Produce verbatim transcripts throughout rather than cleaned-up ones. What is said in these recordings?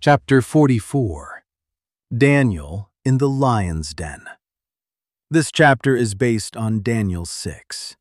Chapter forty-four. Daniel in the Lion's Den. This chapter is based on Daniel six.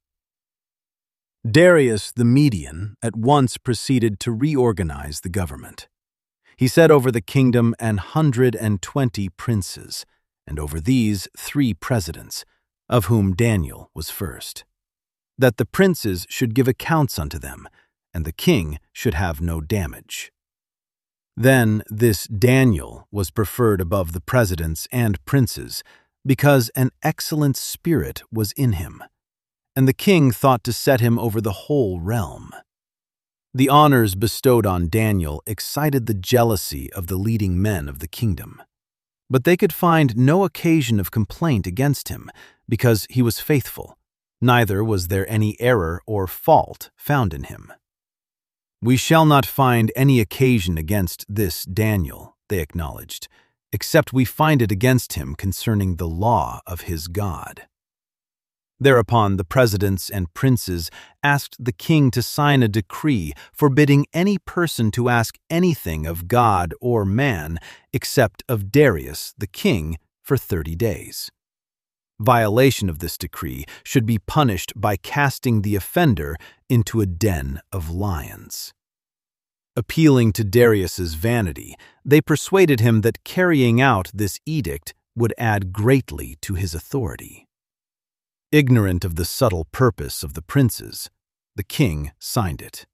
Darius the Median at once proceeded to reorganize the government. He set over the kingdom an hundred and twenty princes, and over these three presidents, of whom Daniel was first, that the princes should give accounts unto them, and the king should have no damage. Then this Daniel was preferred above the presidents and princes, because an excellent spirit was in him, and the king thought to set him over the whole realm. The honors bestowed on Daniel excited the jealousy of the leading men of the kingdom, but they could find no occasion of complaint against him, because he was faithful, neither was there any error or fault found in him. "We shall not find any occasion against this Daniel," they acknowledged, "except we find it against him concerning the law of his God." Thereupon the presidents and princes asked the king to sign a decree forbidding any person to ask anything of God or man except of Darius the king for thirty days. Violation of this decree should be punished by casting the offender into a den of lions. Appealing to Darius's vanity, they persuaded him that carrying out this edict would add greatly to his authority. Ignorant of the subtle purpose of the princes, the king signed it.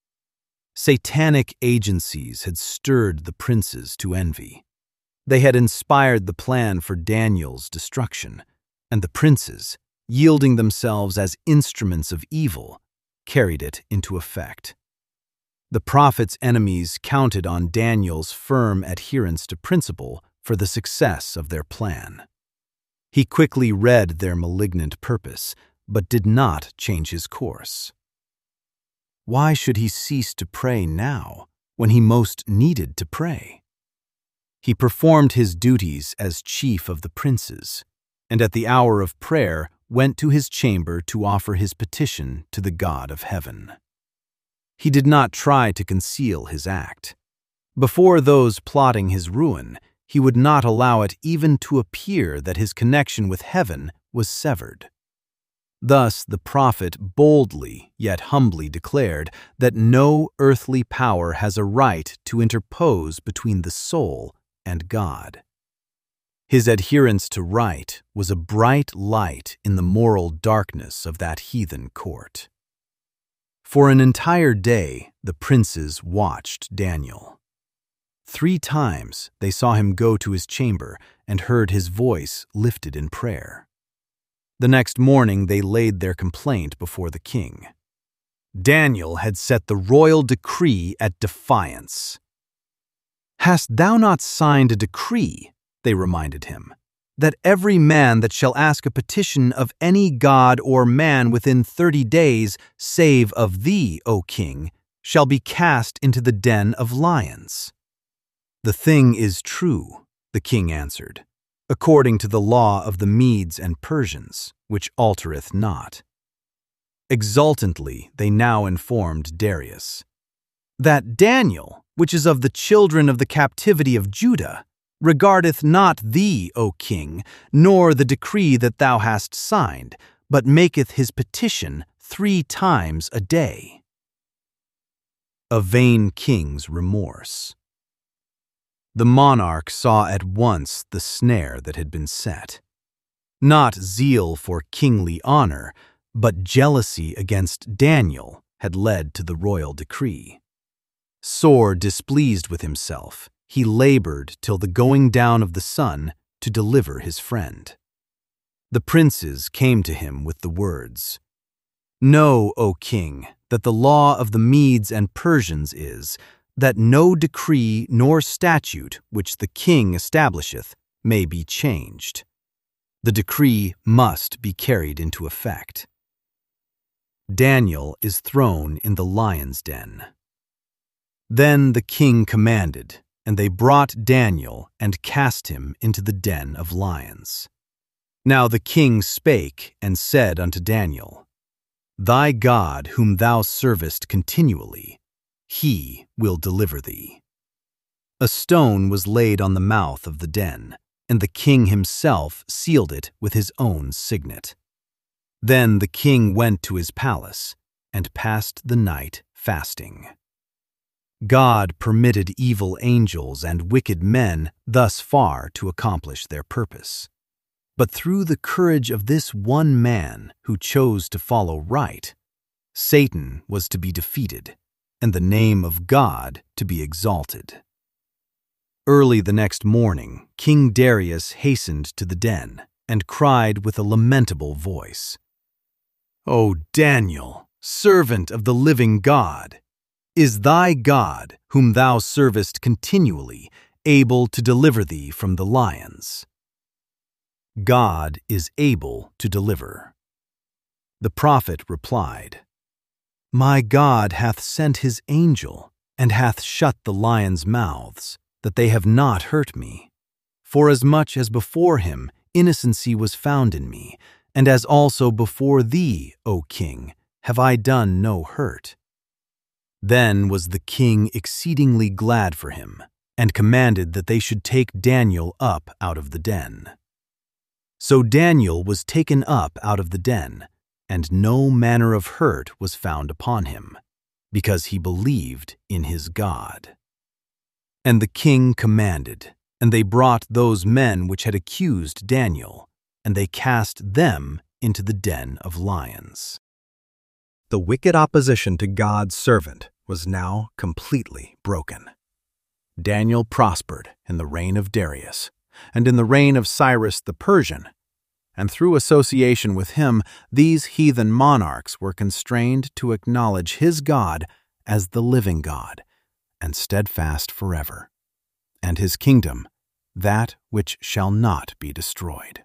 Satanic agencies had stirred the princes to envy. They had inspired the plan for Daniel's destruction, and the princes, yielding themselves as instruments of evil, carried it into effect. The prophet's enemies counted on Daniel's firm adherence to principle for the success of their plan. He quickly read their malignant purpose, but did not change his course. Why should he cease to pray now, when he most needed to pray? He performed his duties as chief of the princes, and at the hour of prayer went to his chamber to offer his petition to the God of heaven. He did not try to conceal his act. Before those plotting his ruin, he would not allow it even to appear that his connection with heaven was severed. Thus the prophet boldly yet humbly declared that no earthly power has a right to interpose between the soul and God. His adherence to right was a bright light in the moral darkness of that heathen court. For an entire day, the princes watched Daniel. Three times they saw him go to his chamber and heard his voice lifted in prayer. The next morning they laid their complaint before the king. Daniel had set the royal decree at defiance. "Hast thou not signed a decree," they reminded him, "that every man that shall ask a petition of any god or man within thirty days, save of thee, O king, shall be cast into the den of lions?" "The thing is true," the king answered, "according to the law of the Medes and Persians, which altereth not." Exultantly they now informed Darius, "That Daniel, which is of the children of the captivity of Judah, regardeth not thee, O king, nor the decree that thou hast signed, but maketh his petition three times a day." A vain king's remorse. The monarch saw at once the snare that had been set. Not zeal for kingly honor, but jealousy against Daniel had led to the royal decree. Sore displeased with himself, he labored till the going down of the sun to deliver his friend. The princes came to him with the words, "Know, O king, that the law of the Medes and Persians is, that no decree nor statute which the king establisheth may be changed. The decree must be carried into effect. Daniel is thrown in the lion's den." Then the king commanded, and they brought Daniel and cast him into the den of lions. Now the king spake and said unto Daniel, Thy God whom thou servest continually, he will deliver thee. A stone was laid on the mouth of the den, and the king himself sealed it with his own signet. Then the king went to his palace and passed the night fasting. God permitted evil angels and wicked men thus far to accomplish their purpose. But through the courage of this one man who chose to follow right, Satan was to be defeated and the name of God to be exalted. Early the next morning, King Darius hastened to the den and cried with a lamentable voice, "O Daniel, servant of the living God, is thy God, whom thou servest continually, able to deliver thee from the lions?" God is able to deliver. The prophet replied, "My God hath sent his angel, and hath shut the lions' mouths, that they have not hurt me. Forasmuch as before him innocency was found in me, and as also before thee, O king, have I done no hurt." Then was the king exceedingly glad for him, and commanded that they should take Daniel up out of the den. So Daniel was taken up out of the den, and no manner of hurt was found upon him, because he believed in his God. And the king commanded, and they brought those men which had accused Daniel, and they cast them into the den of lions. The wicked opposition to God's servant was now completely broken. Daniel prospered in the reign of Darius, and in the reign of Cyrus the Persian, and through association with him, these heathen monarchs were constrained to acknowledge his God as the living God, and steadfast forever, and his kingdom, that which shall not be destroyed.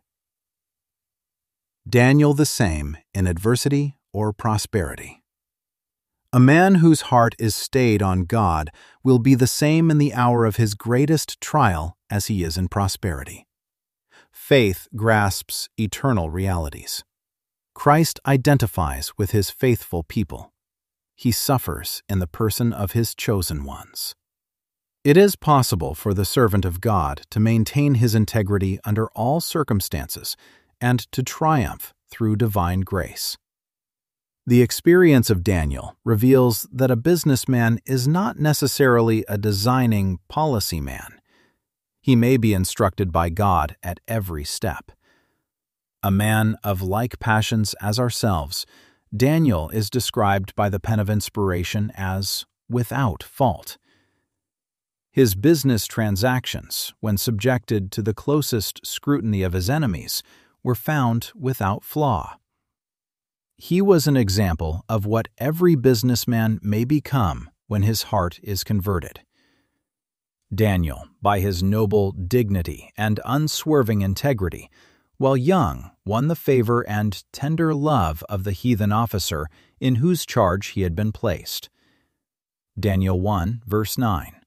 Daniel the same in adversity or prosperity. A man whose heart is stayed on God will be the same in the hour of his greatest trial as he is in prosperity. Faith grasps eternal realities. Christ identifies with his faithful people. He suffers in the person of his chosen ones. It is possible for the servant of God to maintain his integrity under all circumstances and to triumph through divine grace. The experience of Daniel reveals that a businessman is not necessarily a designing policy man. He may be instructed by God at every step. A man of like passions as ourselves, Daniel is described by the pen of inspiration as without fault. His business transactions, when subjected to the closest scrutiny of his enemies, were found without flaw. He was an example of what every businessman may become when his heart is converted. Daniel, by his noble dignity and unswerving integrity, while young, won the favor and tender love of the heathen officer in whose charge he had been placed. Daniel one, verse nine.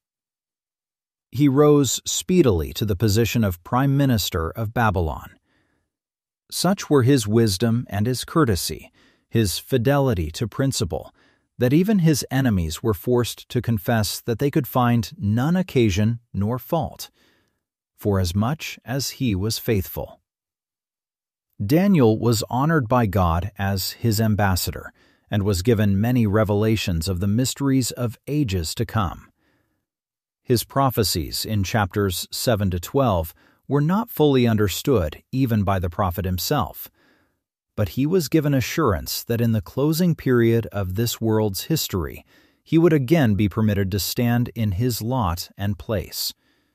He rose speedily to the position of prime minister of Babylon. Such were his wisdom and his courtesy, his fidelity to principle, that even his enemies were forced to confess that they could find none occasion nor fault, forasmuch as he was faithful. Daniel was honored by God as his ambassador, and was given many revelations of the mysteries of ages to come. His prophecies in chapters seven to twelve were not fully understood even by the prophet himself, but he was given assurance that in the closing period of this world's history, he would again be permitted to stand in his lot and place.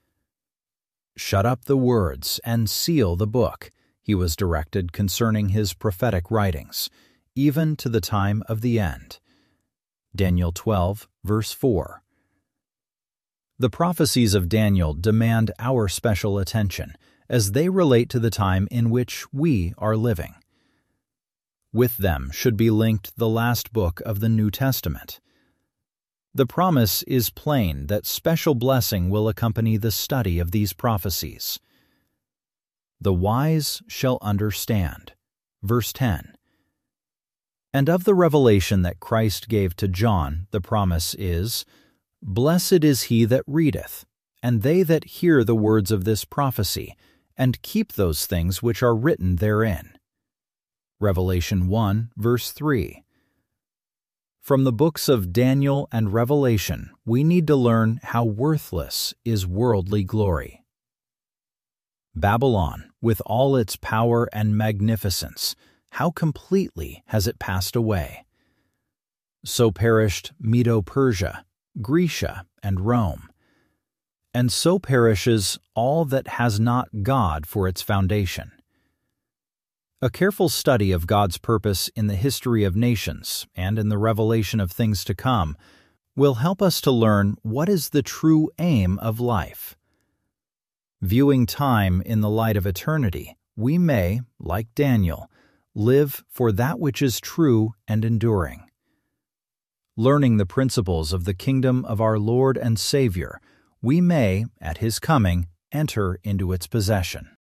"Shut up the words and seal the book," he was directed concerning his prophetic writings, even to the time of the end. Daniel twelve, verse four. The prophecies of Daniel demand our special attention, as they relate to the time in which we are living. With them should be linked the last book of the New Testament. The promise is plain that special blessing will accompany the study of these prophecies. The wise shall understand. Verse ten. And of the revelation that Christ gave to John, the promise is, "Blessed is he that readeth, and they that hear the words of this prophecy, and keep those things which are written therein. Revelation one, verse three. From the books of Daniel and Revelation, we need to learn how worthless is worldly glory. Babylon, with all its power and magnificence, how completely has it passed away? So perished Medo-Persia, Grecia, and Rome. And so perishes all that has not God for its foundation. A careful study of God's purpose in the history of nations and in the revelation of things to come will help us to learn what is the true aim of life. Viewing time in the light of eternity, we may, like Daniel, live for that which is true and enduring. Learning the principles of the kingdom of our Lord and Savior, we may, at His coming, enter into its possession.